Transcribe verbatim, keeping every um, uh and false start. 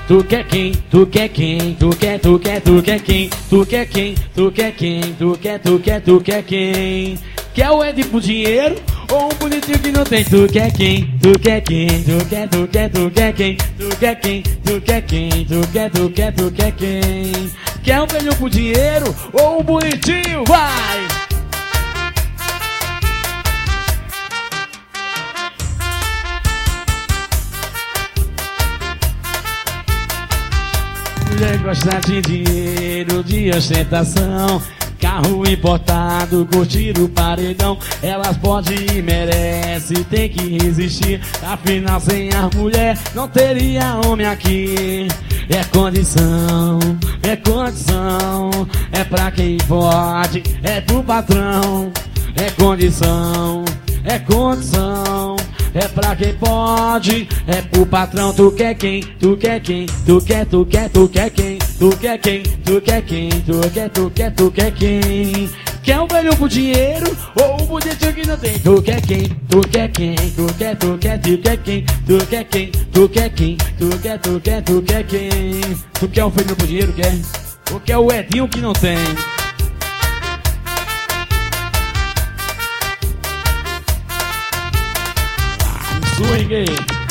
Tu quer quem? Tu quer quem? Tu quer, tu quer, tu quer quem? Tu quer quem? Tu quer quem? Tu quer, tu quer, tu quer quem? Quer o Ed por dinheiro ou um bonitinho que não tem? Tu quer quem? Tu quer quem? Tu quer, tu quer, tu quer quem? Tu quer quem? Tu quer quem? Tu quer, tu quer, tu quer quem? Quer um velho por dinheiro ou um bonitinho? Vai! Mulher gosta de dinheiro, de ostentação, carro importado, curtir o paredão. Elas podem e merecem, tem que resistir. Afinal, sem a mulher não teria homem aqui. É condição, é condição, é pra quem pode, é pro patrão. É condição, é condição, é pra quem pode, é pro patrão. Tu quer quem? Tu quer quem? Tu quer, tu quer, tu quer quem? Tu quer quem? Tu quer quem? Tu quer, tu quer, tu quer quem? Quer um velho por dinheiro ou um bonitinho que não tem? Tu quer quem? Tu quer quem? Tu quer, tu quer, tu quer quem? Tu quer quem? Tu quer quem? Tu quer, tu quer, tu quer quem? Tu quer um velho por dinheiro, quer? Ou quer o Edinho que não tem? Swing.